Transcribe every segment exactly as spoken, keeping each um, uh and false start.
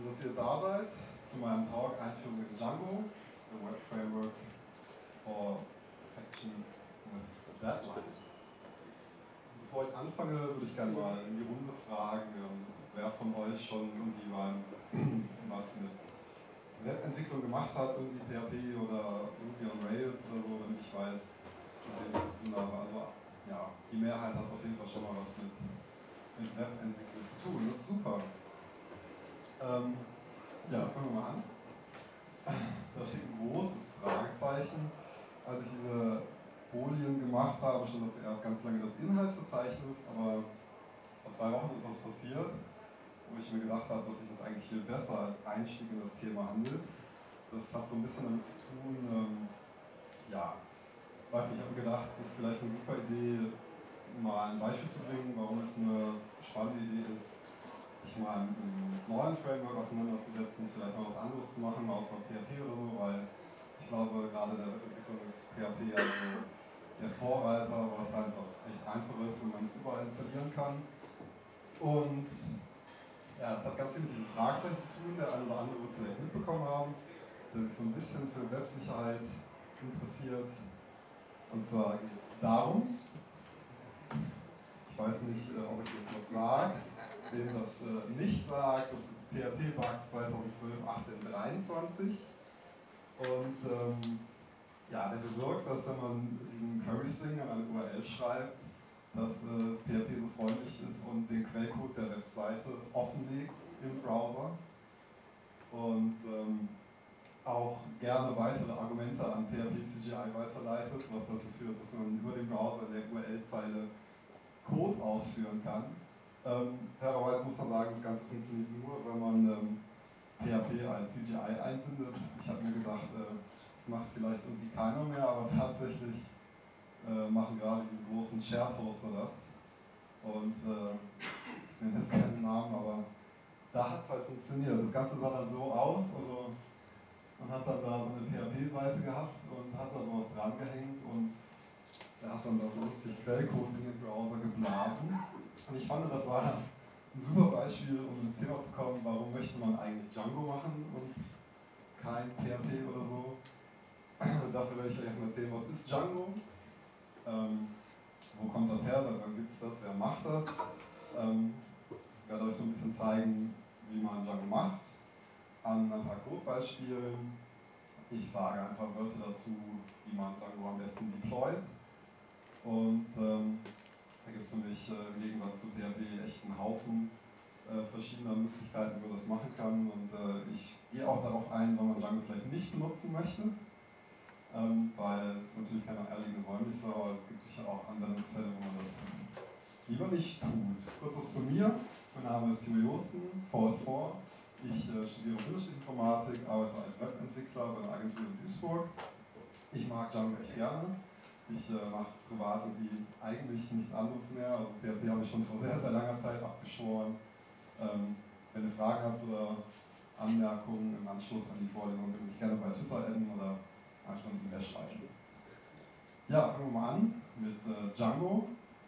dass ihr da seid zu meinem Talk Einführung in Django, the Web Framework for Actions with Deadlines. Bevor ich anfange, würde ich gerne mal in die Runde fragen, wer von euch schon irgendwie mal was mit Webentwicklung gemacht hat, irgendwie P H P oder irgendwie on Rails oder so, damit ich weiß, mit wem ich zu tun habe. Also ja, die Mehrheit hat auf jeden Fall schon mal was mit, mit Webentwicklung zu tun. Das ist super. Ähm, ja, fangen wir mal an. Da steht ein großes Fragezeichen. Als ich diese Folien gemacht habe, stand da zuerst ganz lange das Inhaltsverzeichnis, aber vor zwei Wochen ist was passiert, wo ich mir gedacht habe, dass sich das eigentlich viel besser als Einstieg in das Thema handelt. Das hat so ein bisschen damit zu tun, ähm, ja, ich weiß nicht, ich habe mir gedacht, das ist vielleicht eine super Idee, mal ein Beispiel zu bringen, warum es eine spannende Idee ist, sich mal mit einem neuen Framework auseinanderzusetzen, vielleicht mal was anderes zu machen, außer P H P oder so, weil ich glaube, gerade der Webentwicklung ist P H P ja so der Vorreiter, weil es einfach echt einfach ist und man es überall installieren kann. Und ja, das hat ganz viel mit diesem Fragezeichen zu tun, der eine oder andere wird es vielleicht mitbekommen haben, der sich so ein bisschen für Websicherheit interessiert. Und zwar geht es darum, ich weiß nicht, ob ich das was sagt, dem das äh, nicht sagt, das ist P H P-Bug zweitausendzwölf achtzehn dreiundzwanzig. Und ähm, ja, der bewirkt, dass wenn man diesen Query-String an eine U R L schreibt, dass äh, P H P so freundlich ist und den Quellcode der Webseite offenlegt im Browser und ähm, auch gerne weitere Argumente an P H P C G I weiterleitet, was dazu führt, dass man über den Browser in der U R L-Zeile Code ausführen kann. Ähm, fairerweise muss man sagen, das Ganze funktioniert nur, wenn man ähm, P H P als C G I einbindet. Ich habe mir gedacht, äh, das macht vielleicht irgendwie keiner mehr, aber tatsächlich äh, machen gerade diese großen Shared-Hoster das. Und äh, ich nenne jetzt keinen Namen, aber da hat es halt funktioniert. Das Ganze sah dann so aus, also man hat dann da so eine P H P-Seite gehabt und hat da sowas drangehängt und der hat dann da so lustig Quellcode in den Browser geblasen. Und ich fand, das war ein super Beispiel, um ins Thema zu kommen, warum möchte man eigentlich Django machen und kein P H P oder so. Dafür werde ich euch erstmal erzählen, was ist Django, ähm, wo kommt das her, seit wann gibt es das, wer macht das. Ähm, ich werde euch so ein bisschen zeigen, wie man Django macht, an ein paar Codebeispielen. Ich sage einfach Wörter dazu, wie man Django am besten deployt. Und ähm, da gibt es nämlich äh, im Gegensatz zu P H P echt einen Haufen äh, verschiedener Möglichkeiten, wie man das machen kann. Und äh, ich gehe auch darauf ein, wenn man Django vielleicht nicht benutzen möchte, ähm, weil es natürlich keine eierlegende Wollmilchsau ist, aber es gibt sicher auch Anwendungsfälle, wo man das lieber nicht tut. Kurz was zu mir. Mein Name ist Timo Josten, V S vier. Ich äh, studiere Bildinformatik, arbeite als Webentwickler bei einer Agentur in Duisburg. Ich mag Django echt gerne. Ich äh, mache privat irgendwie eigentlich nichts anderes mehr. Also P H P habe ich schon vor sehr, sehr langer Zeit abgeschworen. Ähm, wenn ihr Fragen habt oder Anmerkungen im Anschluss an die Vorlesung, könnt ihr mich gerne bei Twitter adden oder einfach eine E-Mail schreiben. Ja, fangen wir mal an mit äh, Django.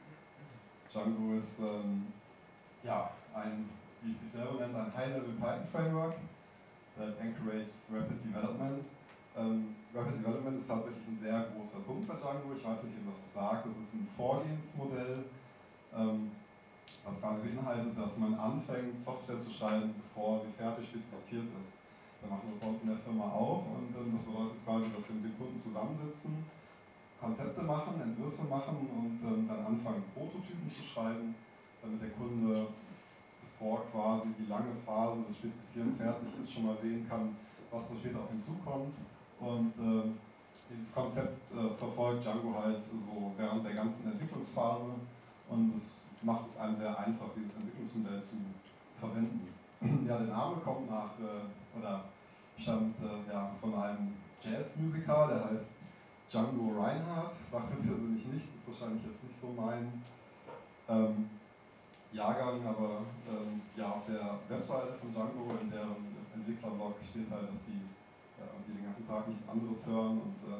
Django ist ähm, ja, ein, wie es sich selber nennt, ein High-Level Python Framework that encourages rapid development. Ähm, Rapid Development ist tatsächlich ein sehr großer Punkt bei Django. Ich weiß nicht, ob das sagt. Das ist ein Vorgehensmodell, ähm, was quasi beinhaltet, dass man anfängt, Software zu schreiben, bevor sie fertig spezifiziert ist. Wir machen das bei uns in der Firma auch und ähm, das bedeutet quasi, dass wir mit dem Kunden zusammensitzen, Konzepte machen, Entwürfe machen und ähm, dann anfangen, Prototypen zu schreiben, damit der Kunde, bevor quasi die lange Phase des Spezifizierens fertig ist, schon mal sehen kann, was da später auf ihn zukommt. Und äh, dieses Konzept äh, verfolgt Django halt so während der ganzen Entwicklungsphase und es macht es einem sehr einfach, dieses Entwicklungsmodell zu verwenden. Ja, der Name kommt nach, äh, oder stammt äh, ja, von einem Jazzmusiker, der heißt Django Reinhardt, sagt mir persönlich nichts, ist wahrscheinlich jetzt nicht so mein ähm, Jahrgang, aber ähm, ja, auf der Webseite von Django, in deren Entwicklerblog steht halt, dass die ja, die den ganzen Tag nichts anderes hören und äh,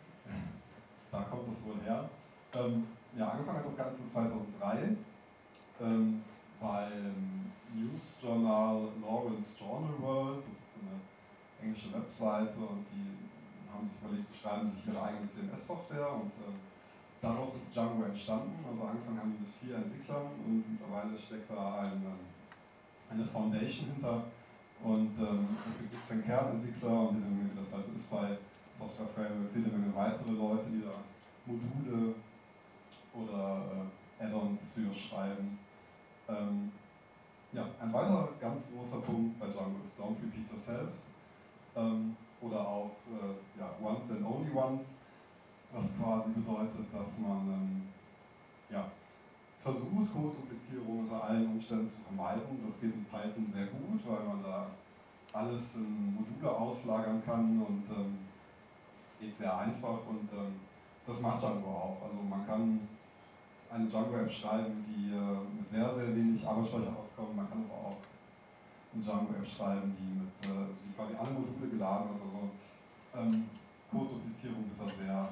da kommt das wohl her. Ähm, ja, angefangen hat das Ganze zweitausenddrei ähm, beim Newsjournal Lawrence Journal Webseite und die haben sich überlegt, die schreiben sich ihre eigene C M S-Software und äh, daraus ist Django entstanden. Also angefangen haben die mit vier Entwicklern und mittlerweile steckt da ein, eine Foundation hinter und ähm, es gibt siebzehn Kernentwickler und jede Menge, wie das halt ist bei Software Frameworks, jede Menge weitere Leute, die da Module oder äh, Add-ons für schreiben. Ähm, ja, ein weiterer ganz großer Punkt bei Django ist Don't Repeat Yourself ähm, oder auch äh, ja, Once and Only Once, was quasi bedeutet, dass man ähm, ja, versucht, Codeduplizierung unter allen Umständen zu vermeiden. Das geht in Python sehr gut, weil man da alles in Module auslagern kann und ähm, geht sehr einfach und ähm, das macht Django auch. Also man kann eine Django-App schreiben, die äh, mit sehr, sehr wenig Arbeitsspeicher auskommt. Man kann aber auch eine Django-App schreiben, die mit äh, die quasi alle Module geladen hat. Also ähm, Code-Duplizierung wird da sehr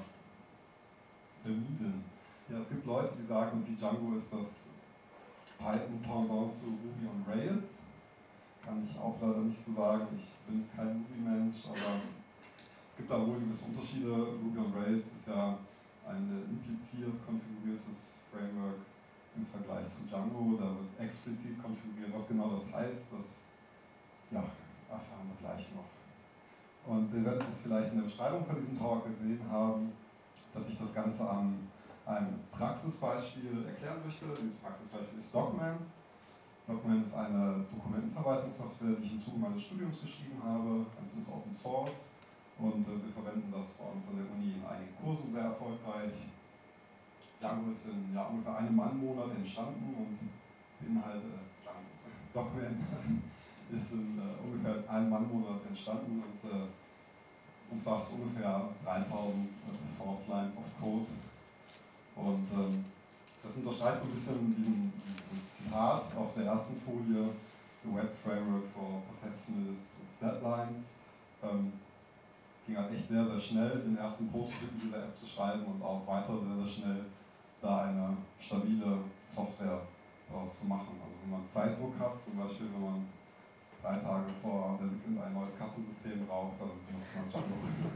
vermieden. Ja, es gibt Leute, die sagen, wie Django ist das Python-Pendant zu Ruby on Rails. Kann ich auch leider nicht so sagen. Ich bin kein Ruby-Mensch, aber es gibt da wohl gewisse Unterschiede. Ruby on Rails ist ja ein impliziert konfiguriertes Framework im Vergleich zu Django. Da wird explizit konfiguriert. Was genau das heißt, das ja, erfahren wir gleich noch. Und wir werden es vielleicht in der Beschreibung von diesem Talk gesehen haben, dass ich das Ganze an einem Praxisbeispiel erklären möchte. Dieses Praxisbeispiel ist Docman. Docman ist eine Dokumentenverwaltungssoftware, die ich im Zuge meines Studiums geschrieben habe. Es ist Open Source und äh, wir verwenden das bei uns an der Uni in einigen Kursen sehr erfolgreich. Django ist in ja, ungefähr einem Mannmonat entstanden und beinhaltet Django. Docman ist in äh, ungefähr einem Mannmonat entstanden und äh, umfasst ungefähr dreitausend äh, Source Lines of Code. Und ähm, das unterstreicht so ein bisschen diesen, dieses Zitat auf der ersten Folie, The Web Framework for Professionals with Deadlines. Ähm, ging halt echt sehr, sehr schnell, den ersten Prototypen dieser App zu schreiben und auch weiter sehr, sehr schnell da eine stabile Software daraus zu machen. Also wenn man Zeitdruck hat, zum Beispiel wenn man drei Tage vor der Sekunde ein neues Kassensystem braucht, dann benutzt man Django.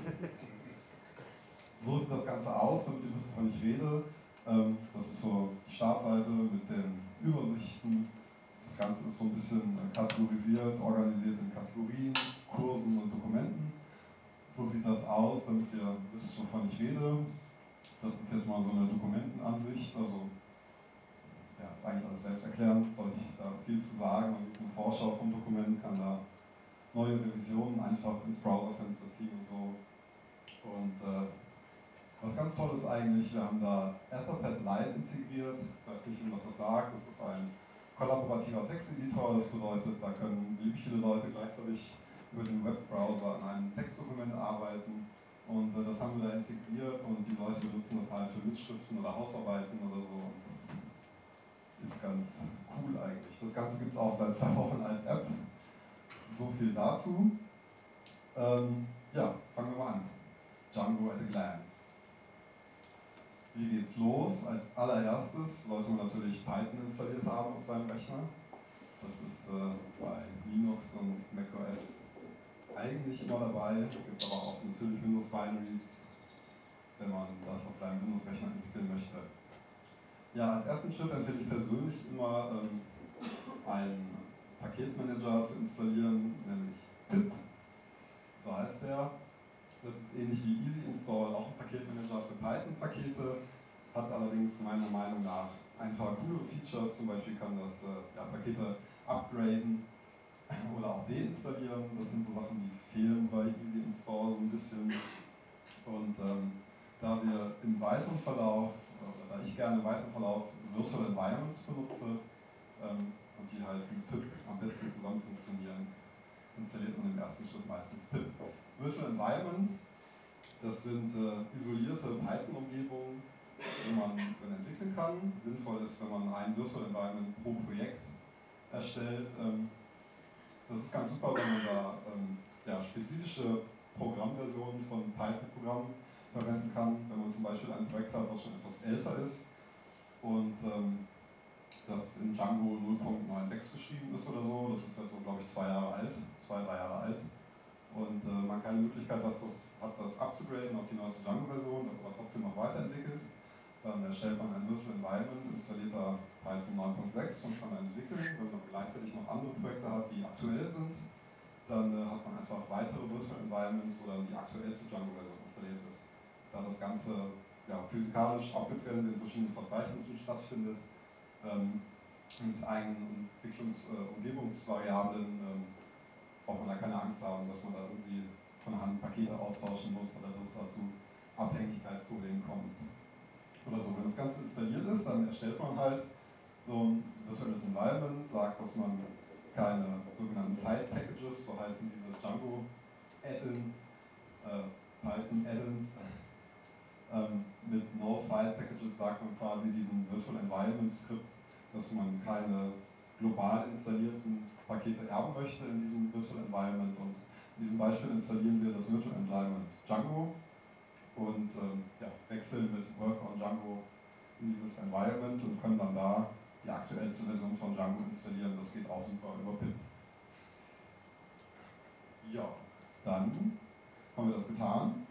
So sieht das Ganze aus, damit ihr wisst, wovon ich rede. Ähm, das ist so die Startseite mit den Übersichten. Das Ganze ist so ein bisschen kategorisiert, organisiert in Kategorien, Kursen und Dokumenten. So sieht das aus, damit ihr wisst, wovon ich rede. Das ist jetzt mal so eine Dokumentenansicht. Also, ja, ist eigentlich alles selbst erklären, soll ich da viel zu sagen. Man sieht eine Vorschau vom Dokument, kann da neue Revisionen einfach ins Browserfenster ziehen und so. Und äh, was ganz toll ist eigentlich, wir haben da Etherpad Lite integriert. Ich weiß nicht, wie man das sagt. Das ist ein kollaborativer Texteditor. Das bedeutet, da können beliebig viele Leute gleichzeitig über den Webbrowser an einem Textdokument arbeiten. Und äh, das haben wir da integriert und die Leute benutzen das halt für Mitschriften oder Hausarbeiten oder so. Und das ist ganz cool eigentlich. Das Ganze gibt es auch seit zwei Wochen als App. So viel dazu. Ähm, ja, fangen wir mal an. Django at a glance. Wie geht's los? Als allererstes sollte man natürlich Python installiert haben auf seinem Rechner. Das ist äh, bei Linux und macOS eigentlich immer dabei. Es gibt aber auch natürlich Windows-Binaries, wenn man das auf seinem Windows-Rechner entwickeln möchte. Ja, als ersten Schritt empfehle ich persönlich immer ähm, einen Paketmanager zu installieren, nämlich pip. So heißt der. Das ist ähnlich wie Easy Install, auch ein Paketmanager für Python-Pakete, hat allerdings meiner Meinung nach ein paar coole Features, zum Beispiel kann das äh, ja, Pakete upgraden oder auch deinstallieren. Das sind so Sachen, die fehlen bei Easy Install so ein bisschen. Und ähm, da wir im weiteren Verlauf, oder da ich gerne im weiteren Verlauf Virtual Environments benutze ähm, und die halt mit pip am besten zusammen funktionieren, installiert man im ersten Schritt meistens pip. Virtual Environments, das sind äh, isolierte Python-Umgebungen, die man drin entwickeln kann. Sinnvoll ist, wenn man ein Virtual Environment pro Projekt erstellt. Ähm, das ist ganz super, wenn man da ähm, ja, spezifische Programmversionen von Python-Programmen verwenden kann. Wenn man zum Beispiel ein Projekt hat, was schon etwas älter ist und ähm, das in Django null Punkt sechs geschrieben ist oder so, das ist jetzt so, glaube ich, zwei Jahre alt, zwei, drei Jahre alt. und äh, man keine Möglichkeit dass das, hat, das abzugraden auf die neueste Django-Version, das aber trotzdem noch weiterentwickelt. Dann erstellt man ein Virtual Environment, installiert da Python neun Punkt sechs und kann dann entwickeln. Wenn man gleichzeitig noch andere Projekte hat, die aktuell sind, dann äh, hat man einfach weitere Virtual Environments, wo dann die aktuellste Django-Version installiert ist. Da das Ganze ja, physikalisch abgetrennt in verschiedenen Verzeichnissen stattfindet, ähm, mit eigenen Entwicklungsumgebungsvariablen, äh, ähm, braucht man da keine Angst haben, dass man da irgendwie von Hand Pakete austauschen muss oder dass es dazu Abhängigkeitsproblemen kommt. Oder so. Wenn das Ganze installiert ist, dann erstellt man halt so ein virtuelles Environment, sagt, dass man keine sogenannten Side-Packages, so heißen diese Django-Add-ins, äh, Python-Add-ins, ähm, mit No-Side-Packages sagt man quasi diesem Virtual Environment-Skript, dass man keine global installierten Pakete erben möchte in diesem Virtual Environment. Und in diesem Beispiel installieren wir das Virtual Environment Django und ähm, ja, wechseln mit Worker und Django in dieses Environment und können dann da die aktuellste Version von Django installieren. Das geht auch super über pip. Ja, dann haben wir das getan.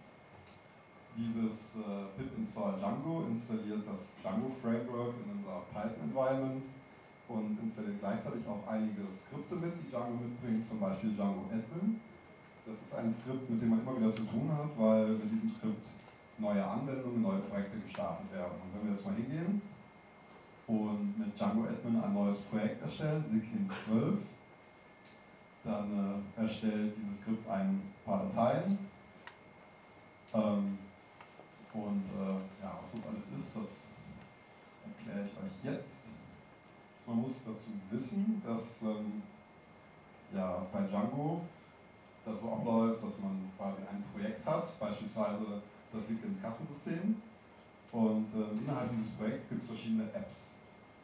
Dieses äh, pip install Django installiert das Django Framework in unser Python Environment und installiert gleichzeitig auch einige Skripte mit, die Django mitbringt, zum Beispiel Django Admin. Das ist ein Skript, mit dem man immer wieder zu tun hat, weil mit diesem Skript neue Anwendungen, neue Projekte gestartet werden. Und wenn wir jetzt mal hingehen und mit Django Admin ein neues Projekt erstellen, Sighin zwölf, dann äh, erstellt dieses Skript ein paar Dateien. Ähm, und äh, ja, was das alles ist, das erkläre ich euch jetzt. Man muss dazu wissen, dass ähm, ja, bei Django das so abläuft, dass man quasi ein Projekt hat, beispielsweise das Sighin Kassensystem, und äh, innerhalb dieses Projekts gibt es verschiedene Apps.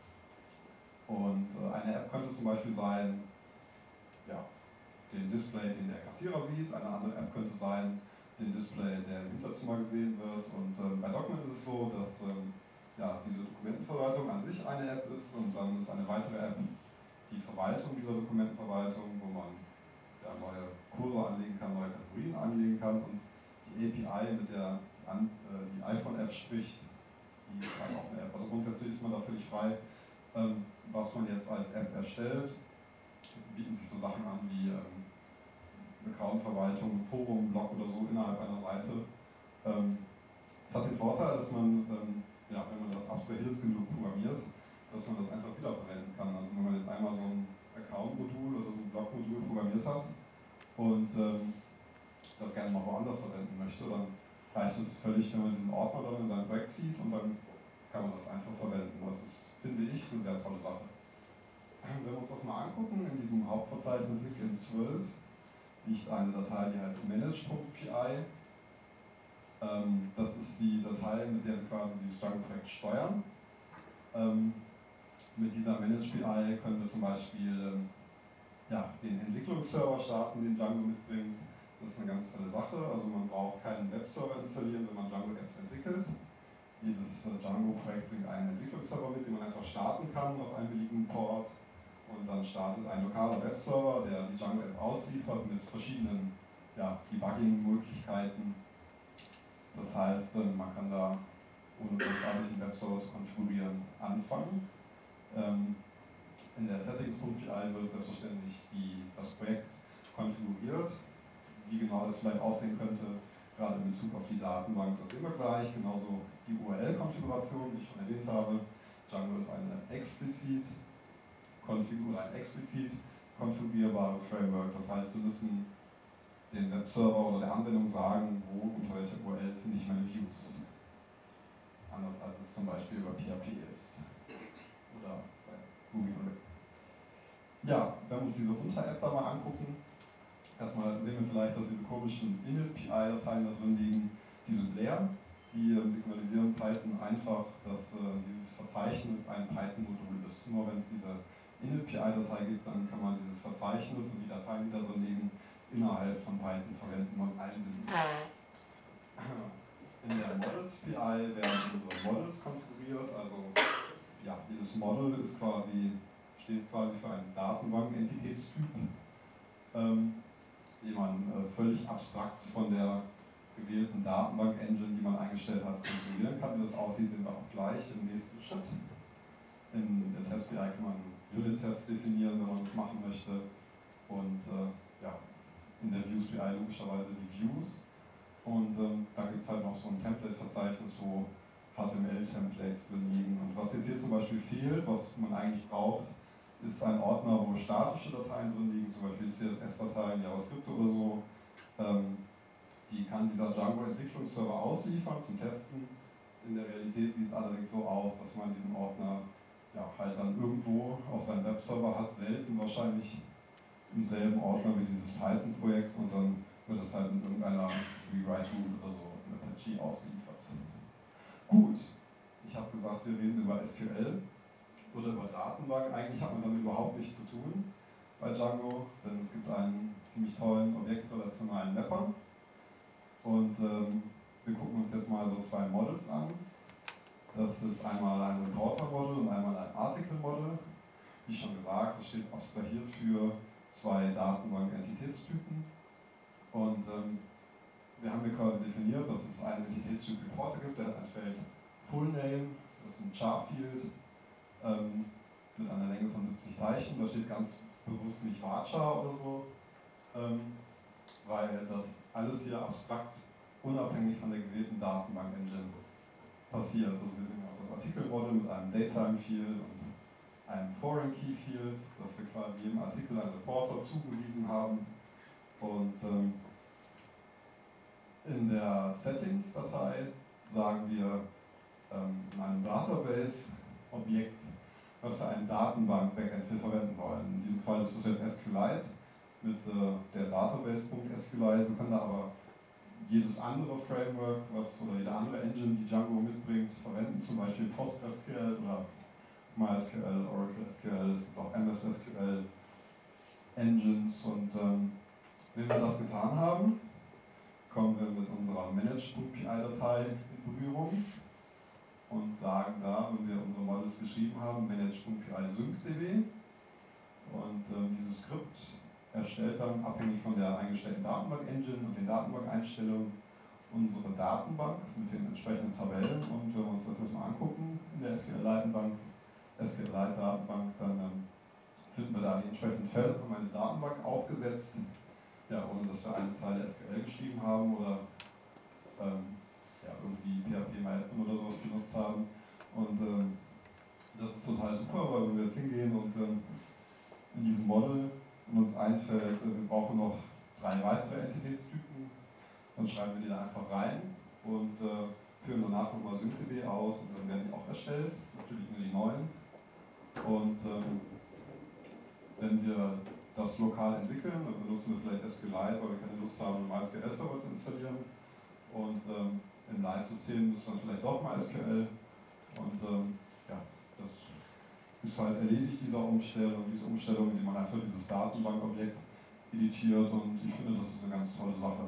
Und äh, eine App könnte zum Beispiel sein, ja, den Display, den der Kassierer sieht, eine andere App könnte sein, den Display, der im Hinterzimmer gesehen wird. Und äh, bei Document ist es so, dass ähm, ja, diese Dokumentenverwaltung an sich eine App ist und dann ist eine weitere App die Verwaltung dieser Dokumentenverwaltung, wo man ja, neue Kurse anlegen kann, neue Kategorien anlegen kann, und die A P I, mit der an, äh, die iPhone-App spricht, die ist halt auch eine App. Also grundsätzlich ist man da völlig frei, ähm, was man jetzt als App erstellt. Bieten sich so Sachen an wie ähm, Account-Verwaltung, Forum, Blog oder so innerhalb einer Seite. Ähm, es hat den Vorteil, dass man, ähm, ja, wenn man das abstrahiert genug programmiert, dass man das einfach wiederverwenden kann. Also wenn man jetzt einmal so ein Account-Modul oder so ein Blog-Modul programmiert hat und ähm, das gerne mal woanders verwenden möchte, dann reicht es völlig, wenn man diesen Ordner dann in sein Projekt zieht und dann kann man das einfach verwenden. Das ist, finde ich, eine sehr tolle Sache. Wenn wir uns das mal angucken, in diesem Hauptverzeichnis Sighin zwölf liegt eine Datei, die heißt manage.py. Ähm, das ist die Datei, mit der wir quasi dieses Django-Projekt steuern. Ähm, mit dieser manage.py können wir zum Beispiel ähm, ja, den Entwicklungsserver starten, den Django mitbringt. Das ist eine ganz tolle Sache. Also man braucht keinen Webserver installieren, wenn man Django-Apps entwickelt. Jedes äh, Django-Projekt bringt einen Entwicklungsserver mit, den man einfach starten kann auf einem beliebigen Port. Und dann startet ein lokaler Webserver, der die Django-App ausliefert mit verschiedenen ja, Debugging-Möglichkeiten. Das heißt, man kann da ohne großartig den Webserver zu konfigurieren anfangen. Ähm, in der Settings.py wird selbstverständlich die, das Projekt konfiguriert. Wie genau das vielleicht aussehen könnte, gerade in Bezug auf die Datenbank, das sehen wir gleich. Genauso die U R L-Konfiguration, die ich schon erwähnt habe. Django ist eine explizit konfigur, ein explizit konfigurierbares Framework. Das heißt, wir müssen den Webserver oder der Anwendung sagen, wo unter welcher U R L finde ich meine Views. Anders als es zum Beispiel über P H P ist. Oder bei Ruby on Rails. Ja, wenn wir uns diese Unter-App da mal angucken, erstmal sehen wir vielleicht, dass diese komischen init-P I-Dateien da drin liegen, die sind leer. Die äh, signalisieren Python einfach, dass äh, dieses Verzeichnis ein Python-Modul ist. Nur wenn es diese init-P I-Datei gibt, dann kann man dieses Verzeichnis und die Dateien, die da drin liegen, innerhalb von Python verwenden und einbinden. In der Models-P I werden unsere Models konfiguriert, also ja, jedes Model ist quasi, steht quasi für einen Datenbank-Entitätstyp. Ähm, die man äh, völlig abstrakt von der gewählten Datenbank-Engine, die man eingestellt hat, konfigurieren kann. Wie das aussieht, sehen wir auch gleich im nächsten Schritt. In der Test-B I kann man Unit-Tests definieren, wenn man das machen möchte. Und äh, ja, in der Views-B I logischerweise die Views. Und ähm, da gibt es halt noch so ein Template-Verzeichnis, wo H T M L-Templates drin liegen. Und was jetzt hier zum Beispiel fehlt, was man eigentlich braucht, ist ein Ordner, wo statische Dateien drin liegen, zum Beispiel C S S-Dateien, JavaScript oder so. Ähm, die kann dieser Django-Entwicklungsserver ausliefern zum Testen. In der Realität sieht es allerdings so aus, dass man diesen Ordner ja, halt dann irgendwo auf seinem Webserver hat, selten wahrscheinlich im selben Ordner wie dieses Python-Projekt, und dann wird das halt in irgendeiner Rewrite-Tool oder so in Apache ausgeliefert. Gut, ich habe gesagt, wir reden über S Q L oder über Datenbank. Eigentlich hat man damit überhaupt nichts zu tun bei Django, denn es gibt einen ziemlich tollen objektrelationalen Mapper. Und ähm, wir gucken uns jetzt mal so zwei Models an. Das ist einmal ein Reporter-Model und einmal ein Article-Model. Wie schon gesagt, das steht abstrahiert für zwei Datenbank-Entitätstypen. Und ähm, wir haben hier quasi definiert, dass es einen Entitätstyp Reporter gibt, der hat ein Feld Full Name, das ist ein Char-Field ähm, mit einer Länge von siebzig Zeichen. Da steht ganz bewusst nicht Varchar oder so, ähm, weil das alles hier abstrakt, unabhängig von der gewählten Datenbank-Engine passiert. Also wir sehen auch das Artikelmodell mit einem Datetime-Field und einem Foreign-Key-Field, das wir quasi jedem Artikel einen Reporter zugewiesen haben. Und ähm, in der Settings-Datei sagen wir ähm, in einem Database-Objekt, was wir ein Datenbank-Backend wir verwenden wollen. In diesem Fall ist das jetzt SQLite mit äh, der Database.SQLite. Wir können da aber jedes andere Framework, was oder jede andere Engine, die Django mitbringt, verwenden, zum Beispiel PostgreSQL oder MySQL, Oracle S Q L, es gibt auch M S S Q L Engines. Und ähm, wenn wir das getan haben, kommen wir mit unserer manage.py-Datei in Berührung und sagen da, wenn wir unsere Models geschrieben haben, manage.py syncdb. Und ähm, dieses Skript erstellt dann, abhängig von der eingestellten Datenbank-Engine und den Datenbank-Einstellungen, unsere Datenbank mit den entsprechenden Tabellen. Und wenn wir uns das jetzt mal angucken in der SQLite-Datenbank, SQLite-Datenbank, dann ähm, finden wir da die entsprechenden Felder, haben eine Datenbank aufgesetzt, ja, ohne dass wir eine Zeile S Q L geschrieben haben oder ähm, ja, irgendwie P H P MyAdmin oder sowas benutzt haben. Und ähm, das ist total super, weil wenn wir jetzt hingehen und ähm, in diesem Model und uns einfällt, äh, wir brauchen noch drei weitere Entitätstypen, dann schreiben wir die da einfach rein und äh, führen danach nochmal syncdb aus und dann werden die auch erstellt, natürlich nur die neuen. Und ähm, wenn wir das lokal entwickeln, dann benutzen wir vielleicht SQLite, weil wir keine Lust haben, MySQL-Server zu installieren. Und ähm, im Live-System ist dann vielleicht doch MySQL. Und ähm, ja, das ist halt erledigt, dieser Umstellung, diese Umstellung, indem man einfach dieses Datenbankobjekt editiert. Und ich finde, das ist eine ganz tolle Sache.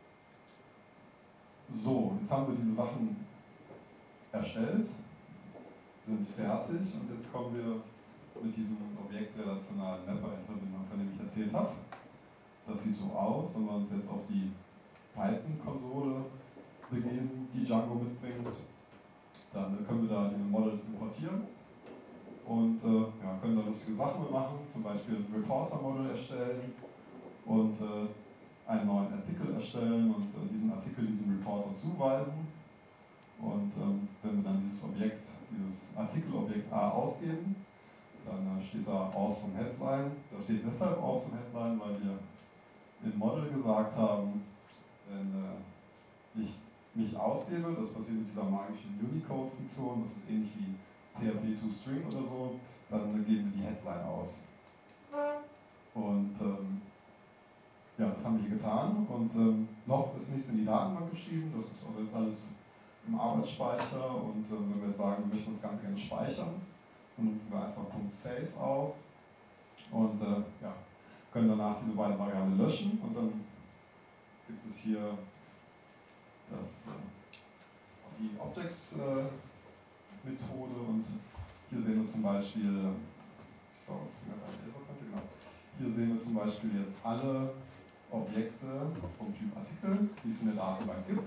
So, jetzt haben wir diese Sachen erstellt, sind fertig und jetzt kommen wir mit diesem objektrelationalen Mapper in Verbindung, von dem ich erzählt habe. Das sieht so aus, wenn wir uns jetzt auf die Python-Konsole begeben, die Django mitbringt, dann können wir da diese Models importieren und äh, ja, können da lustige Sachen machen, zum Beispiel ein Reporter-Model erstellen und äh, einen neuen Artikel erstellen und äh, diesen Artikel diesem Reporter zuweisen. Und ähm, wenn wir dann dieses Objekt, dieses Artikelobjekt A ausgeben, dann steht da Awesome Headline. Da steht deshalb Awesome Headline, weil wir im Model gesagt haben, wenn äh, ich mich ausgebe, das passiert mit dieser magischen Unicode-Funktion, das ist ähnlich wie P H P to String oder so, dann geben wir die Headline aus. Und ähm, ja, das haben wir hier getan und ähm, noch ist nichts in die Datenbank geschrieben, das ist auch jetzt alles im Arbeitsspeicher und äh, wenn wir jetzt sagen, wir möchten das Ganze gerne speichern, dann rufen wir einfach .save auf und äh, ja, können danach diese beiden Variablen löschen und dann gibt es hier das, äh, die Objects-Methode äh, und hier sehen wir zum Beispiel, ich glaube, es ist genau, hier sehen wir zum Beispiel jetzt alle Objekte vom Typ Artikel, die es in der Datenbank gibt.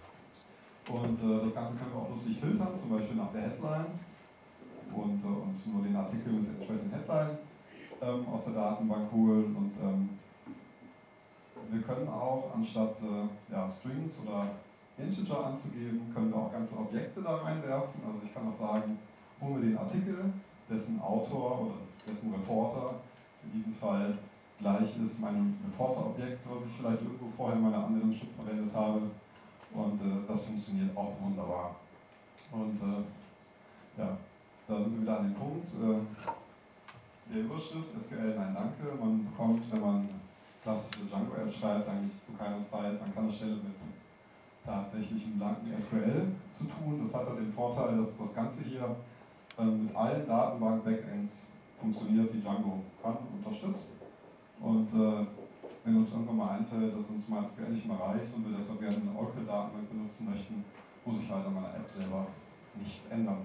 Und äh, das Ganze können wir auch lustig filtern, zum Beispiel nach der Headline und äh, uns nur den Artikel mit der entsprechenden Headline ähm, aus der Datenbank holen. Und ähm, wir können auch, anstatt äh, ja, Strings oder Integer anzugeben, können wir auch ganze Objekte da reinwerfen. Also ich kann auch sagen, hol mir den Artikel, dessen Autor oder dessen Reporter in diesem Fall gleich ist meinem Reporter-Objekt, was ich vielleicht irgendwo vorher in meiner anderen Schrift verwendet habe. Und äh, das funktioniert auch wunderbar. Und äh, ja, da sind wir wieder an dem Punkt. Äh, der Überschrift, S Q L, nein, danke. Man bekommt, wenn man klassische Django-App schreibt, eigentlich zu keiner Zeit an keiner Stelle mit tatsächlich einem blanken S Q L zu tun. Das hat dann den Vorteil, dass das Ganze hier äh, mit allen Datenbank-Backends funktioniert, die Django kann und unterstützt. Und äh, wenn uns irgendwann mal einfällt, dass uns mal S Q L nicht mehr reicht und wir deshalb gerne eine Oracle-Datenbank benutzen möchten, muss ich halt an meiner App selber nichts ändern.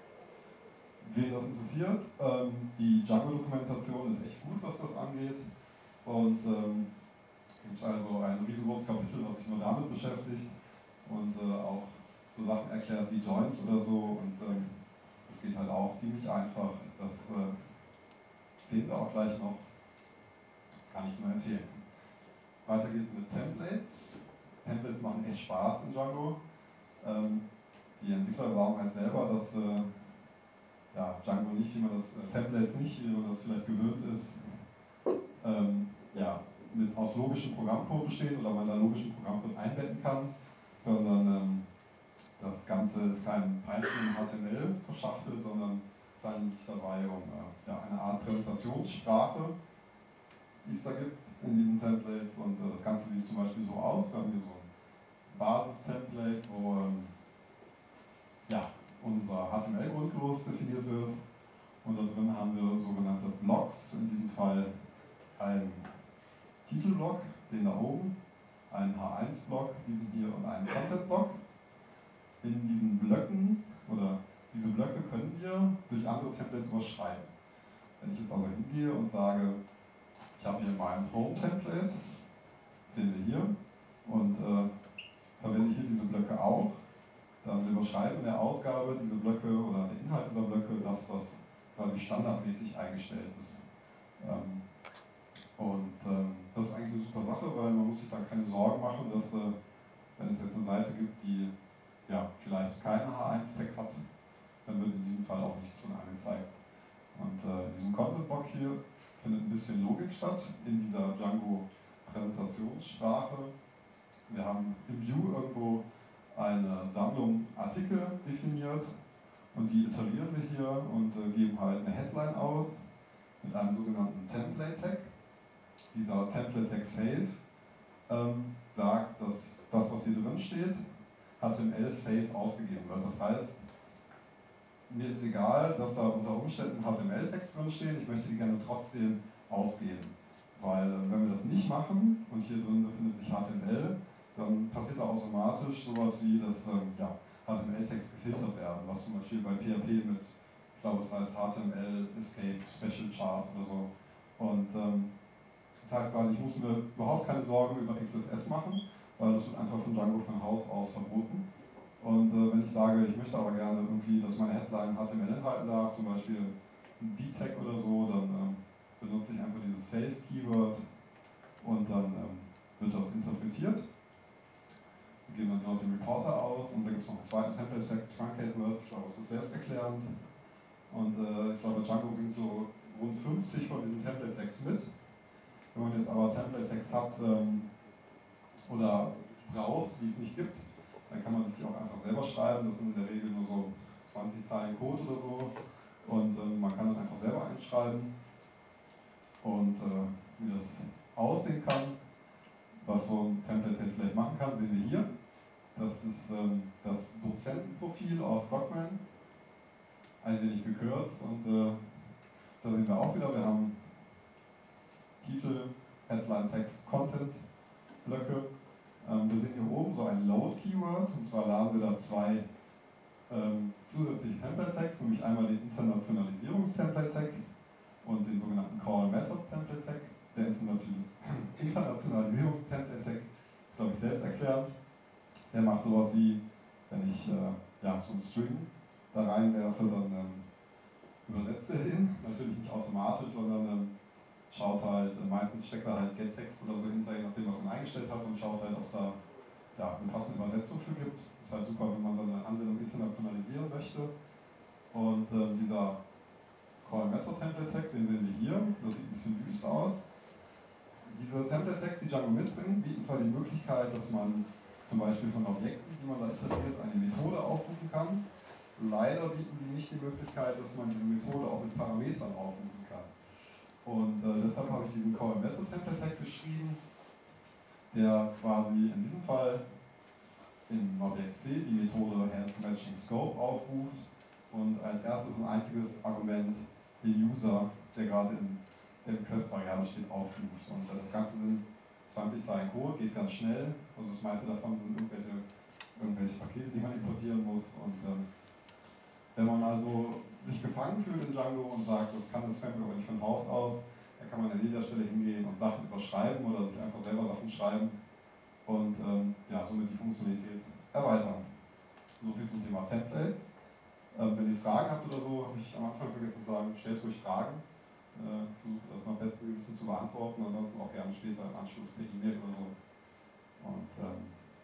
Wen das interessiert, ähm, die Django-Dokumentation ist echt gut, was das angeht. Und ähm, gibt es also ein riesengroßes Kapitel, was sich nur damit beschäftigt und äh, auch so Sachen erklärt wie Joins oder so. Und ähm, das geht halt auch ziemlich einfach. Das äh, sehen wir auch gleich noch. Kann ich nur empfehlen. Weiter geht's mit Templates. Templates machen echt Spaß in Django. Ähm, die Entwickler sagen halt selber, dass äh, ja, Django nicht, wie man das, äh, Templates nicht, wie man das vielleicht gewöhnt ist, ähm, ja, mit aus logischem Programmcode bestehen oder man da logischen Programmcode einbetten kann, sondern ähm, das Ganze ist kein Python H T M L verschachtelt, sondern es handelt sich dabei um äh, ja, eine Art Präsentationssprache, die es da gibt in diesen Templates. Und äh, das Ganze sieht zum Beispiel so aus. Wir haben hier so ein Basis-Template, wo ähm, ja, unser H T M L-Grundgerüst definiert wird. Und da drin haben wir sogenannte Blocks, in diesem Fall einen Titelblock, den da oben, einen H eins Block, diesen hier und einen Content-Block. In diesen Blöcken, oder diese Blöcke können wir durch andere Templates überschreiben. Wenn ich jetzt also hingehe und sage, ich habe hier mein Home-Template, das sehen wir hier, und äh, verwende hier diese Blöcke auch, dann überschreiben in der Ausgabe diese Blöcke oder der Inhalt dieser Blöcke das, was quasi standardmäßig eingestellt ist. Ähm, und ähm, das ist eigentlich eine super Sache, weil man muss sich da keine Sorgen machen, dass äh, wenn es jetzt eine Seite gibt, die ja, vielleicht keinen H eins Tag hat, dann wird in diesem Fall auch nichts von angezeigt. Und äh, in diesem Content-Block hier findet ein bisschen Logik statt in dieser Django-Präsentationssprache. Wir haben im View irgendwo eine Sammlung Artikel definiert und die iterieren wir hier und äh, geben halt eine Headline aus mit einem sogenannten Template-Tag. Dieser Template-Tag Save ähm, sagt, dass das, was hier drin steht, H T M L safe ausgegeben wird. Das heißt, mir ist egal, dass da unter Umständen H T M L-Text drin stehen, ich möchte die gerne trotzdem ausgeben. Weil wenn wir das nicht machen und hier drin befindet sich H T M L, dann passiert da automatisch sowas wie, dass ähm, ja, H T M L-Text gefiltert werden, was zum Beispiel bei P H P mit, ich glaube es heißt H T M L Escape Special Chars oder so. Und ähm, das heißt quasi, ich muss mir überhaupt keine Sorgen über X S S machen, weil das wird einfach von Django von Haus aus verboten. Und äh, wenn ich sage, ich möchte aber gerne irgendwie, dass meine Headline H T M L enthalten darf, zum Beispiel ein B-Tag oder so, dann ähm, benutze ich einfach dieses Save-Keyword und dann ähm, wird das interpretiert. Wir geben dann genau den Reporter aus und da gibt es noch einen zweiten Template-Text, Truncate Words, ich glaube, das ist selbsterklärend. Und äh, ich glaube, Django bringt so rund fünfzig von diesen Template-Tags mit. Wenn man jetzt aber Template-Tags hat ähm, oder braucht, die es nicht gibt, dann kann man sich die auch einfach selber schreiben. Das sind in der Regel nur so zwanzig Zeilen Code oder so. Und ähm, man kann das einfach selber einschreiben. Und äh, wie das aussehen kann, was so ein Template vielleicht machen kann, sehen wir hier. Das ist ähm, das Dozentenprofil aus Stockman. Ein wenig gekürzt. Und äh, da sehen wir auch wieder, wir haben Titel, Headline, Text, Content, Blöcke. Ähm, wir sehen hier oben so ein Load-Keyword, und zwar laden wir da zwei ähm, zusätzliche Template-Tags, nämlich einmal den Internationalisierungs-Template-Tag und den sogenannten Call-Method-Template-Tag. Der Internationalisierungs-Template-Tag macht sowas wie, wenn ich äh, ja, so einen String da reinwerfe, dann ähm, übersetzt er den, natürlich nicht automatisch, sondern ähm, schaut halt, äh, meistens steckt da halt Get-Text oder so hinter, je nachdem, was man eingestellt hat, und schaut halt, ob es da ja, eine passende Übersetzung für gibt. Ist halt super, wenn man dann eine Anwendung internationalisieren möchte. Und ähm, dieser Call-Method-Template-Tag, den sehen wir hier, das sieht ein bisschen wüst aus. Diese Template-Tags, die Django mitbringt, bieten zwar die Möglichkeit, dass man zum Beispiel von Objekten, die man da iteriert, eine Methode aufrufen kann. Leider bieten sie nicht die Möglichkeit, dass man diese Methode auch mit Parametern aufrufen kann. Und äh, deshalb habe ich diesen Call-Method-Template-Tag geschrieben, der quasi in diesem Fall im Objekt C die Methode HasMatchingScope aufruft und als erstes ein einziges Argument den User, der gerade in der Request-Variable steht, aufruft. Und das Ganze sind zwanzig Zeilen Code, geht ganz schnell. Also das meiste davon sind irgendwelche, irgendwelche Pakete, die man importieren muss. Und ähm, wenn man also sich gefangen fühlt in Django und sagt, das kann das Framework aber nicht von Haus aus, dann kann man an jeder Stelle hingehen und Sachen überschreiben oder sich einfach selber Sachen schreiben und ähm, ja, somit die Funktionalität erweitern. So viel zum Thema Templates. Ähm, wenn ihr Fragen habt oder so, habe ich am Anfang vergessen zu sagen, stellt ruhig Fragen. Äh, versuche das nach bestem Gewissen zu beantworten, ansonsten auch gerne später im Anschluss per E-Mail oder so. Und ähm,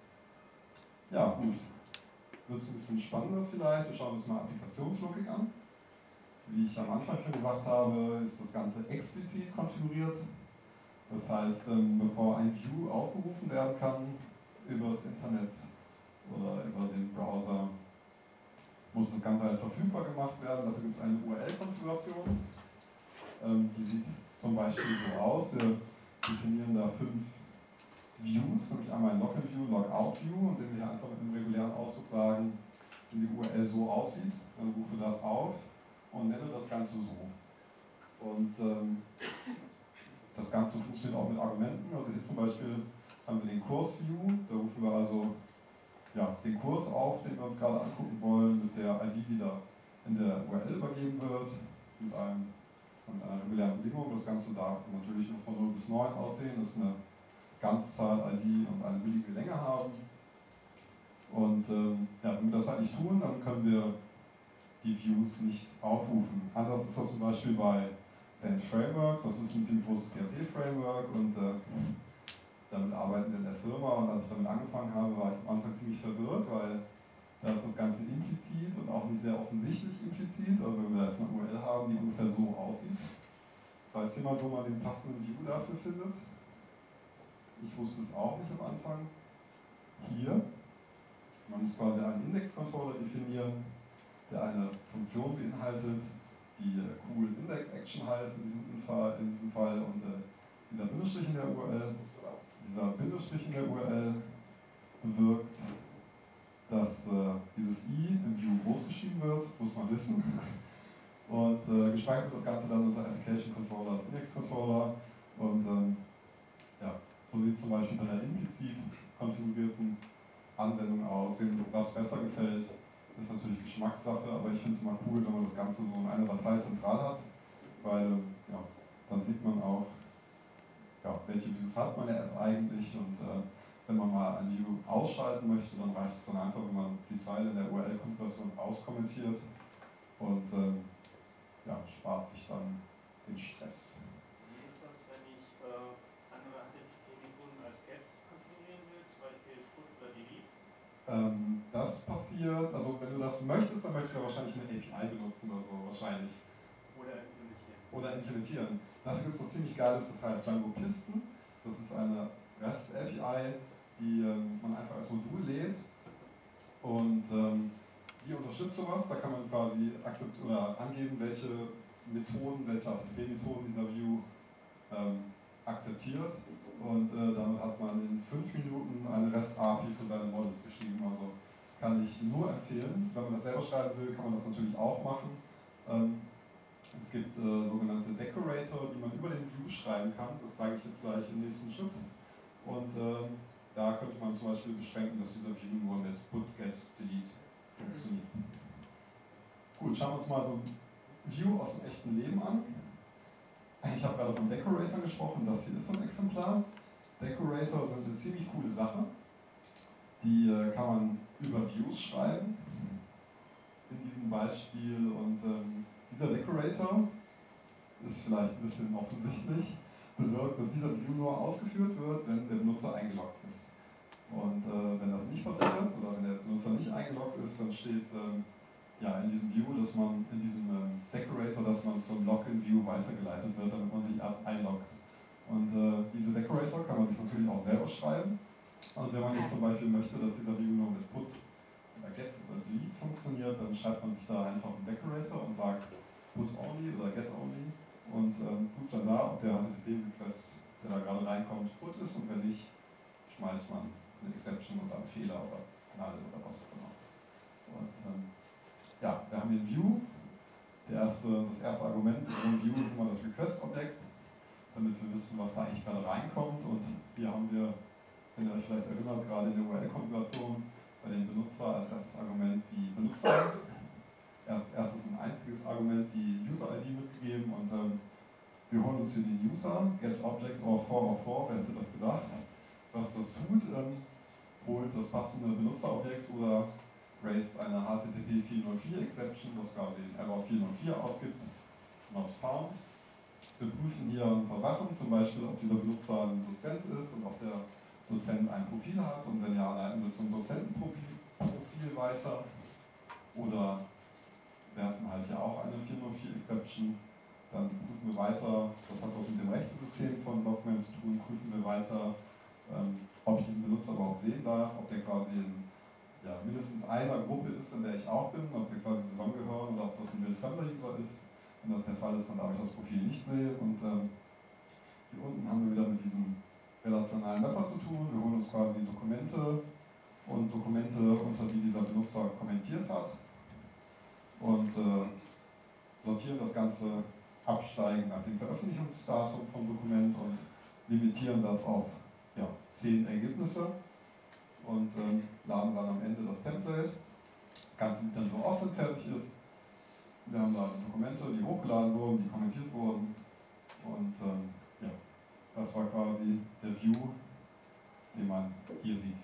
ja, gut. Wird es ein bisschen spannender vielleicht. Wir schauen uns mal Applikationslogik an. Wie ich am Anfang schon gesagt habe, ist das Ganze explizit konfiguriert. Das heißt, ähm, bevor ein View aufgerufen werden kann über das Internet oder über den Browser, muss das Ganze halt verfügbar gemacht werden. Dafür gibt es eine U R L-Konfiguration. Ähm, die sieht zum Beispiel so aus. Wir definieren da fünf Views, nämlich einmal ein Login-View, Logout-View, und indem wir einfach mit einem regulären Ausdruck sagen, wenn die U R L so aussieht, dann rufe das auf und nenne das Ganze so. Und ähm, das Ganze funktioniert auch mit Argumenten. Also hier zum Beispiel haben wir den Kurs-View, da rufen wir also ja, den Kurs auf, den wir uns gerade angucken wollen, mit der I D, die da in der U R L übergeben wird, mit, einem, mit einer regulären Bedingung. Das Ganze darf natürlich nur von null bis neun aussehen, das ist eine Ganzzahl-I D und eine beliebige Länge haben. Und ähm, ja, wenn wir das halt nicht tun, dann können wir die Views nicht aufrufen. Anders ist das zum Beispiel bei Zen Framework, das ist ein ziemlich großes P H P-Framework, und äh, damit arbeiten wir in der Firma, und als ich damit angefangen habe, war ich am Anfang ziemlich verwirrt, weil da ist das Ganze implizit und auch nicht sehr offensichtlich implizit. Also wenn wir jetzt eine U R L haben, die ungefähr so aussieht, weiß jemand, wo man den passenden View dafür findet? Ich wusste es auch nicht am Anfang. Hier, man muss quasi einen Index-Controller definieren, der eine Funktion beinhaltet, die äh, cool Index-Action heißt in diesem Fall, in diesem Fall und äh, dieser Bindestrich in der U R L, dieser Bindestrich in der U R L bewirkt, dass äh, dieses i im View groß geschrieben wird, muss man wissen. Und äh, gespeichert wird das Ganze dann unter Application Controller als Index Controller. Und ähm, ja, so sieht es zum Beispiel bei einer implizit konfigurierten Anwendung aus. Wem was besser gefällt, ist natürlich Geschmackssache, aber ich finde es immer cool, wenn man das Ganze so in einer Datei zentral hat, weil ja, dann sieht man auch, ja, welche Views hat meine App eigentlich, und äh, wenn man mal ein View ausschalten möchte, dann reicht es dann einfach, wenn man die Zeile in der U R L-Konfiguration auskommentiert und ähm, ja, spart sich dann den Stress. Wie ist das, wenn ich äh, andere H T T P-Methoden als Get konfigurieren will, zum Beispiel Put oder Delete? Ähm, das passiert, also wenn du das möchtest, dann möchtest du ja wahrscheinlich eine A P I benutzen oder so, wahrscheinlich. Oder implementieren. Oder implementieren. Dafür gibt es was ziemlich Geiles, das heißt Django Piston. Das ist eine REST-A P I, die ähm, man einfach als Modul lädt. Und ähm, die unterstützt sowas. Da kann man quasi akzept oder angeben, welche Methoden, welche H T T P-Methoden dieser View ähm, akzeptiert. Und äh, damit hat man in fünf Minuten eine REST-A P I für seine Models geschrieben. Also kann ich nur empfehlen. Wenn man das selber schreiben will, kann man das natürlich auch machen. Ähm, Es gibt äh, sogenannte Decorator, die man über den View schreiben kann. Das zeige ich jetzt gleich im nächsten Schritt. Und ähm, da könnte man zum Beispiel beschränken, dass dieser View nur mit Put, Get, Delete funktioniert. Gut, schauen wir uns mal so ein View aus dem echten Leben an. Ich habe gerade von Decorator gesprochen, das hier ist so ein Exemplar. Decorator sind eine ziemlich coole Sache. Die äh, kann man über Views schreiben, in diesem Beispiel. Und ähm, dieser Decorator ist vielleicht ein bisschen offensichtlich, bewirkt, dass dieser View nur ausgeführt wird, wenn der Benutzer eingeloggt ist. Und äh, wenn das nicht passiert oder wenn der Benutzer nicht eingeloggt ist, dann steht ähm, ja, in diesem View, dass man in diesem ähm, Decorator, dass man zum Login-View weitergeleitet wird, damit man sich erst einloggt. Und äh, diese Decorator kann man sich natürlich auch selber schreiben. Und wenn man jetzt zum Beispiel möchte, dass dieser View nur mit Put oder Get oder Delete funktioniert, dann schreibt man sich da einfach einen Decorator und sagt Put only oder Get only und ähm, prüft dann da, ob der H T T P-Request, der da gerade reinkommt, Put ist, und wenn nicht, schmeißt man eine Exception oder einen Fehler oder Null oder was auch immer. Und, ähm, ja, wir haben hier ein View. Der erste, das erste Argument in unserem View ist immer das Request-Objekt, damit wir wissen, was da eigentlich gerade reinkommt. Und hier haben wir, wenn ihr euch vielleicht erinnert, gerade in der U R L-Konfiguration bei dem Benutzer als erstes Argument die Benutzer, erst erstes und einziges Argument die User-I D mitgegeben, und ähm, wir holen uns hier den User, get object or for or for, wer hätte das gedacht, was das tut, ähm, holt das passende Benutzerobjekt oder raised eine H T T P vier null vier Exception, was quasi den Error vier null vier ausgibt, not found. Wir prüfen hier ein paar Sachen, zum Beispiel, ob dieser Benutzer ein Dozent ist und ob der Dozent ein Profil hat, und wenn ja, leiten wir zum Dozentenprofil Profil weiter. Oder wir hatten halt ja auch eine vier null vier Exception. Dann prüfen wir weiter, das hat was mit dem Rechtesystem von Logman zu tun, prüfen wir weiter, ähm, ob ich diesen Benutzer überhaupt sehen darf, ob der quasi in ja, mindestens einer Gruppe ist, in der ich auch bin, ob wir quasi zusammengehören oder ob das ein wildfremder User ist. Wenn das der Fall ist, dann darf ich das Profil nicht sehen. Und ähm, hier unten haben wir wieder mit diesem relationalen Mapper zu tun. Wir holen uns quasi Dokumente und Dokumente, unter die dieser Benutzer kommentiert hat, und äh, sortieren das Ganze absteigend nach dem Veröffentlichungsdatum vom Dokument und limitieren das auf ja, zehn Ergebnisse und ähm, laden dann am Ende das Template. Das Ganze sieht dann so aus, wenn es fertig ist. Wir haben da Dokumente, die hochgeladen wurden, die kommentiert wurden, und ähm, ja, das war quasi der View, den man hier sieht.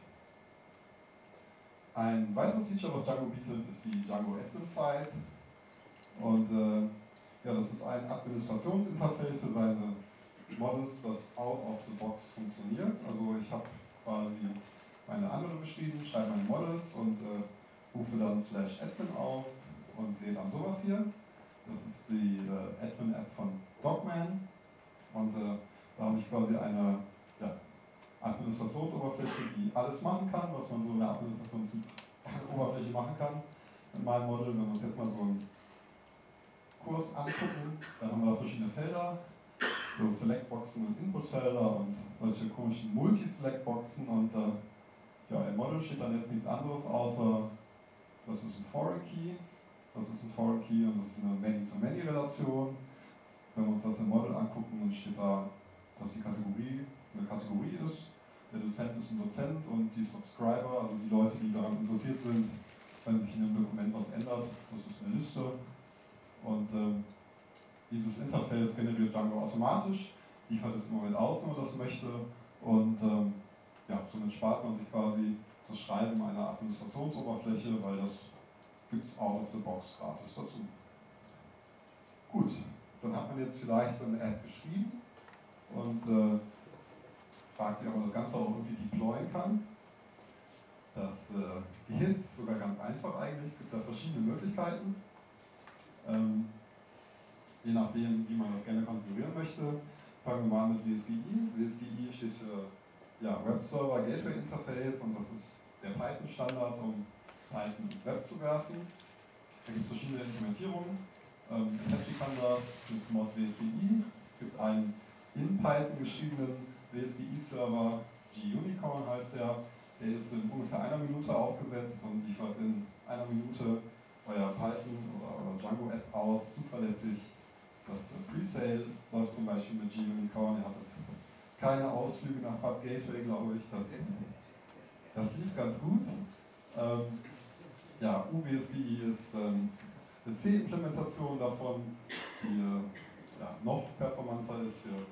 Ein weiteres Feature, was Django bietet, ist die Django Admin Site. Und äh, ja, das ist ein Administrationsinterface für seine Models, das out of the box funktioniert. Also ich habe quasi meine Anwendung geschrieben, schreibe meine Models und äh, rufe dann slash admin auf und sehe dann sowas hier. Das ist die äh, Admin-App von Dogman, und äh, da habe ich quasi eine ja, Administrationsoberfläche, die alles machen kann, was man so in der Administrationsoberfläche machen kann. In meinem Model, wenn wir uns jetzt mal so einen Kurs angucken, dann haben wir da verschiedene Felder, so Selectboxen und Inputfelder und solche komischen Multi-Selectboxen, und äh, ja, im Model steht dann jetzt nichts anderes außer, das ist ein Foreign Key, das ist ein Foreign Key und das ist eine Many-to-Many-Relation. Wenn wir uns das im Model angucken, dann steht da, dass die Kategorie eine Kategorie ist, der Dozent ist ein Dozent und die Subscriber, also die Leute, die daran interessiert sind, wenn sich in dem Dokument was ändert, das ist eine Liste. Und äh, dieses Interface generiert Django automatisch, liefert es im Moment aus, wenn man das möchte, und ähm, ja, somit spart man sich quasi das Schreiben einer Administrationsoberfläche, weil das gibt es out of the box gratis dazu. Gut, dann hat man jetzt vielleicht eine App geschrieben und äh, fragt sich, ob man das Ganze auch irgendwie deployen kann. Das äh, geht sogar ganz einfach eigentlich, es gibt da verschiedene Möglichkeiten. Ähm, je nachdem, wie man das gerne konfigurieren möchte. Fangen wir mal an mit W S G I. W S G I steht für ja, Web Server Gateway Interface, und das ist der Python-Standard, um Python ins Web zu werfen. Da gibt es verschiedene Implementierungen. Ähm, Apache kann das mit Mod W S G I. Es gibt einen in Python geschriebenen W S G I-Server, G-Unicorn heißt der. Der ist in ungefähr einer Minute aufgesetzt und liefert in einer Minute euer Python oder eure Django-App aus, zuverlässig. Das Presale läuft zum Beispiel mit G-Unicorn. Ihr habt keine Ausflüge nach Pub Gateway, glaube ich. Das, das lief ganz gut. Ähm, ja, U W S G I ist ähm, eine C-Implementation davon, die äh, ja, noch performanter ist für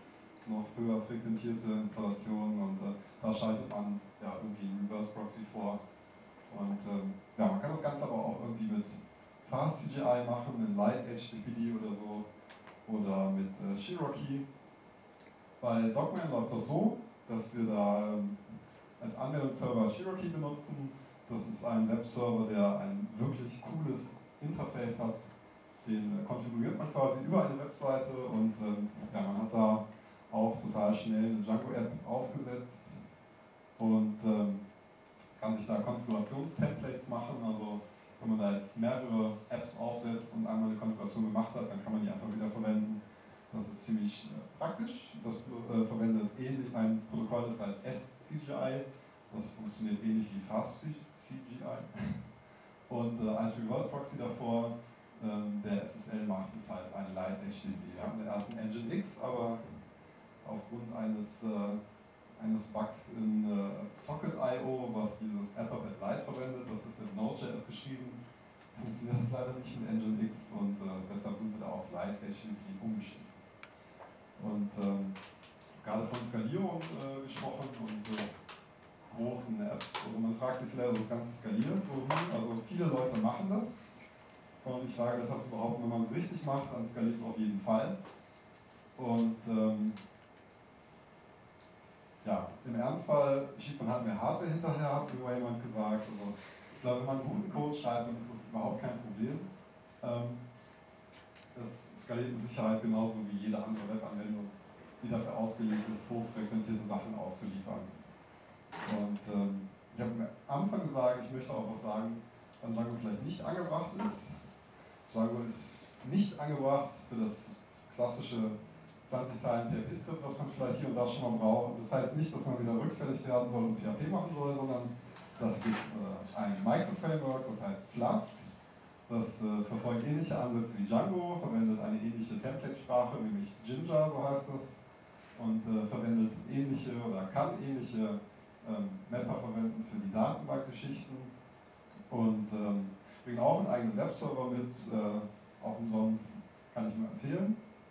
noch höher frequentierte Installationen und äh, da schaltet man ja irgendwie einen Reverse Proxy vor. Und ähm, ja, man kann das Ganze aber auch irgendwie mit Fast C G I machen, in Light H T T P D oder so, oder mit äh, Cherokee. Bei Dogman läuft das so, dass wir da ähm, als Anwendungsserver Cherokee benutzen. Das ist ein Webserver, der ein wirklich cooles Interface hat. Den äh, konfiguriert man quasi über eine Webseite und ähm, ja, man hat da auch total schnell eine Django-App aufgesetzt und ähm, kann sich da Konfigurationstemplates machen. Also wenn man da jetzt mehrere Apps aufsetzt und einmal eine Konfiguration gemacht hat, dann kann man die einfach wieder verwenden. Das ist ziemlich äh, praktisch. Das äh, verwendet ähnlich ein Protokoll, das heißt S C G I. Das funktioniert ähnlich wie Fast C G I. Und äh, als Reverse Proxy davor, ähm, der S S L macht, ist halt eine Light H T T P. Wir haben den ersten Nginx, aber aufgrund eines, äh, eines Bugs in äh, Socket Punkt I O, was dieses Etherpad Lite verwendet, das ist in Node.js geschrieben, funktioniert das leider nicht mit Nginx und äh, deshalb sind wir da auf Light H T T P umgestiegen. Und ähm, gerade von Skalierung äh, gesprochen und äh, großen Apps. Also man fragt sich vielleicht, also das Ganze skaliert, so, also viele Leute machen das. Und ich frage deshalb überhaupt, wenn man es richtig macht, dann skaliert es auf jeden Fall. Und ähm, ja, im Ernstfall schiebt man halt mehr Hardware hinterher, hat immer jemand gesagt. Also ich glaube, wenn man guten Code schreibt, dann ist das überhaupt kein Problem. Ähm, das skaliert mit Sicherheit genauso wie jede andere Webanwendung, die dafür ausgelegt ist, hochfrequentierte Sachen auszuliefern. Und ähm, ich habe am Anfang gesagt, ich möchte auch was sagen, was Django vielleicht nicht angebracht ist. Django ist nicht angebracht für das klassische zwanzig Zeilen P H P-Skript, was man vielleicht hier und da schon mal braucht. Das heißt nicht, dass man wieder rückfällig werden soll und P H P machen soll, sondern das gibt äh, ein Micro-Framework, das heißt Flask. Das äh, verfolgt ähnliche Ansätze wie Django, verwendet eine ähnliche Template-Sprache, nämlich Jinja, so heißt das, und äh, verwendet ähnliche oder kann ähnliche ähm, Mapper verwenden für die Datenbankgeschichten und ähm, bringt auch einen eigenen Webserver mit, äh, auch umsonst, kann ich nur empfehlen.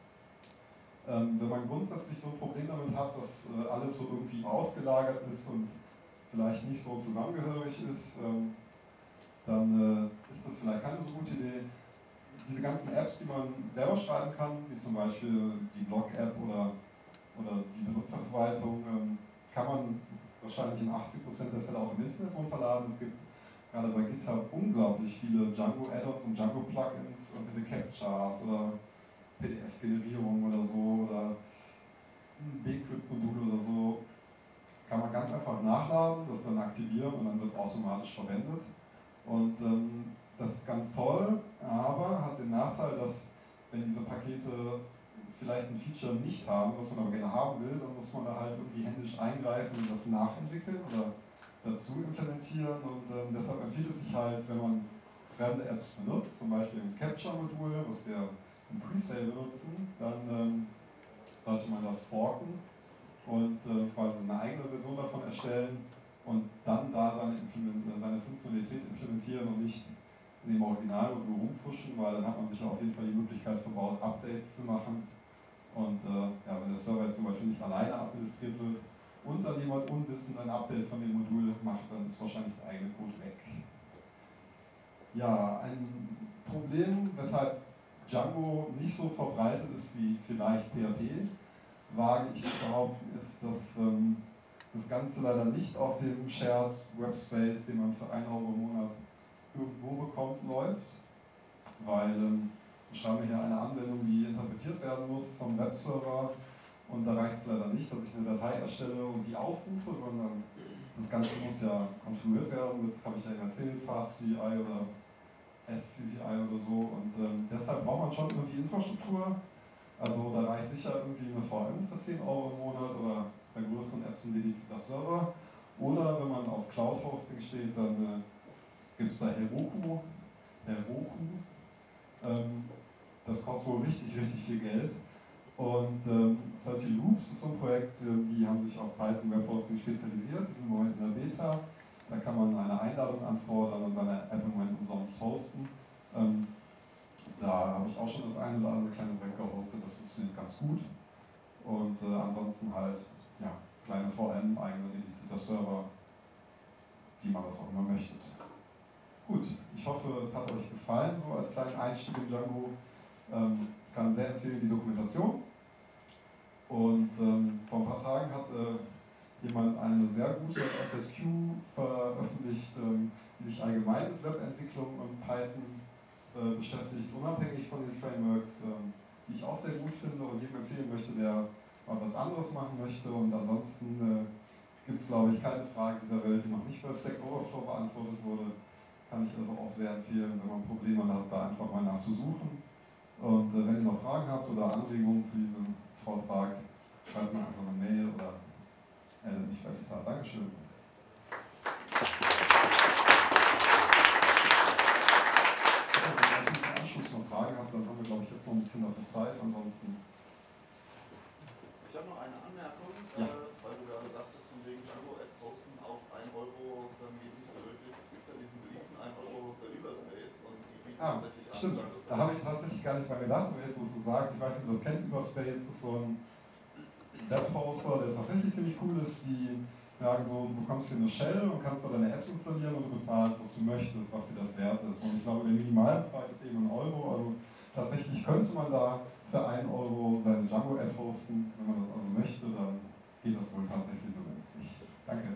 Ähm, wenn man grundsätzlich so ein Problem damit hat, dass äh, alles so irgendwie ausgelagert ist und vielleicht nicht so zusammengehörig ist, ähm, dann äh, ist das vielleicht keine so gute Idee. Diese ganzen Apps, die man selber schreiben kann, wie zum Beispiel die Blog-App oder, oder die Benutzerverwaltung, ähm, kann man wahrscheinlich in achtzig Prozent der Fälle auch im Internet runterladen. Es gibt gerade bei GitHub unglaublich viele Django-Add-ons und Django-Plugins, irgendwelche Captchas oder P D F-Generierung oder so oder B-Crypt-Module oder so. Kann man ganz einfach nachladen, das dann aktivieren und dann wird es automatisch verwendet. Und ähm, das ist ganz toll, aber hat den Nachteil, dass wenn diese Pakete vielleicht ein Feature nicht haben, was man aber gerne haben will, dann muss man da halt irgendwie händisch eingreifen und das nachentwickeln oder dazu implementieren. Und ähm, deshalb empfiehlt es sich halt, wenn man fremde Apps benutzt, zum Beispiel ein Capture-Modul, was wir im Presale benutzen, dann ähm, sollte man das forken und äh, quasi eine eigene Version davon erstellen und dann da seine, seine Funktionalität implementieren und nicht in dem Originalmodul rumfuschen, weil dann hat man sich ja auf jeden Fall die Möglichkeit verbaut, Updates zu machen. Und äh, ja, wenn der Server jetzt zum Beispiel nicht alleine administriert wird und dann jemand unwissend ein Update von dem Modul macht, dann ist wahrscheinlich der eigene Code weg. Ja, ein Problem, weshalb Django nicht so verbreitet ist wie vielleicht P H P, wage ich zu behaupten, ist, dass ähm, das Ganze leider nicht auf dem Shared Webspace, den man für einen Euro im Monat irgendwo bekommt, läuft, weil ähm, ich schreibe hier eine Anwendung, die interpretiert werden muss vom Webserver und da reicht es leider nicht, dass ich eine Datei erstelle und die aufrufe, sondern das Ganze muss ja konfiguriert werden mit, habe ich ja erzählt, Fast C G I oder S C G I oder so und ähm, deshalb braucht man schon irgendwie Infrastruktur. Also da reicht sicher irgendwie eine V M für zehn Euro im Monat oder bei größeren Apps ein dedizierter Server. Oder wenn man auf Cloud-Hosting steht, dann äh, gibt es da Heroku. Heroku. Ähm, das kostet wohl richtig, richtig viel Geld. Und ähm, thirty Loops ist so ein Projekt, die haben sich auf Python Webhosting spezialisiert, die sind im Moment in der Beta. Da kann man eine Einladung anfordern und seine App im Moment umsonst hosten. Ähm, Da habe ich auch schon das eine oder andere kleine Projekt gehostet, das funktioniert ganz gut. Und äh, ansonsten halt ja, kleine V M, eigene Editor-Server, wie man das auch immer möchte. Gut, ich hoffe, es hat euch gefallen, so als kleinen Einstieg in Django. Ähm, ich kann sehr empfehlen die Dokumentation. Und ähm, vor ein paar Tagen hat äh, jemand eine sehr gute F A Q veröffentlicht, ähm, die sich allgemein mit Webentwicklung und Python äh, beschäftigt, unabhängig von den Frameworks, ähm, die ich auch sehr gut finde und jedem empfehlen möchte, der mal was anderes machen möchte. Und ansonsten äh, gibt es, glaube ich, keine Frage dieser Welt, die noch nicht bei Stack Overflow beantwortet wurde. Kann ich also auch sehr empfehlen, wenn man Probleme hat, da einfach mal nachzusuchen. Und äh, wenn ihr noch Fragen habt oder Anregungen für diesen Vortrag, schreibt mir einfach eine Mail oder meldet mich bei Twitter. Dankeschön. Wenn ihr natürlich im Anschluss noch Fragen habt, dann haben wir, glaube ich, jetzt noch ein bisschen dafür Zeit. Ansonsten. Ich habe noch eine Anmerkung, Ja. äh, weil du gerade sagtest, von wegen Django-Apps hosten auf ein Euro Hoster geht nicht so wirklich. Es gibt ja diesen beliebten ein Euro Hoster Überspace und die bieten Ah, tatsächlich an. stimmt. Da habe ich tatsächlich gar nicht mal gedacht, aber jetzt, wo du sagst, ich weiß nicht, ob du das kennt, Überspace ist so ein Webhoster, der tatsächlich ziemlich cool ist, die sagen so, du bekommst hier eine Shell und kannst da deine Apps installieren und du bezahlst, was du möchtest, was dir das wert ist. Und ich glaube, der Minimalpreis ist eben ein Euro, also tatsächlich könnte man da für einen Euro seine Django-App hosten. Wenn man das also möchte, dann geht das wohl tatsächlich so günstig. Danke.